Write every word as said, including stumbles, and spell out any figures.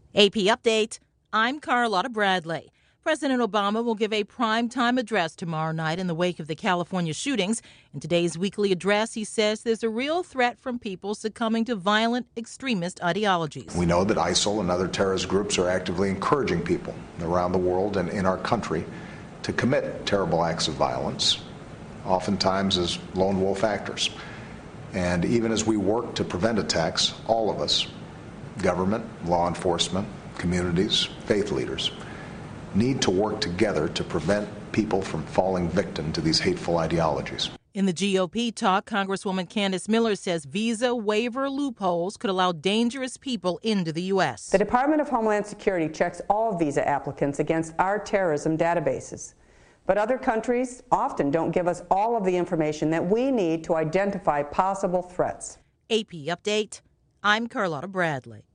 A P Update, I'm Carlotta Bradley. President Obama will give a primetime address tomorrow night in the wake of the California shootings. In today's weekly address, he says there's a real threat from people succumbing to violent extremist ideologies. We know that ISIL and other terrorist groups are actively encouraging people around the world and in our country to commit terrible acts of violence, oftentimes as lone wolf actors. And even as we work to prevent attacks, all of us, government, law enforcement, communities, faith leaders, need to work together to prevent people from falling victim to these hateful ideologies. In the G O P talk, Congresswoman Candace Miller says visa waiver loopholes could allow dangerous people into the U S. The Department of Homeland Security checks all visa applicants against our terrorism databases. But other countries often don't give us all of the information that we need to identify possible threats. A P Update, I'm Carlotta Bradley.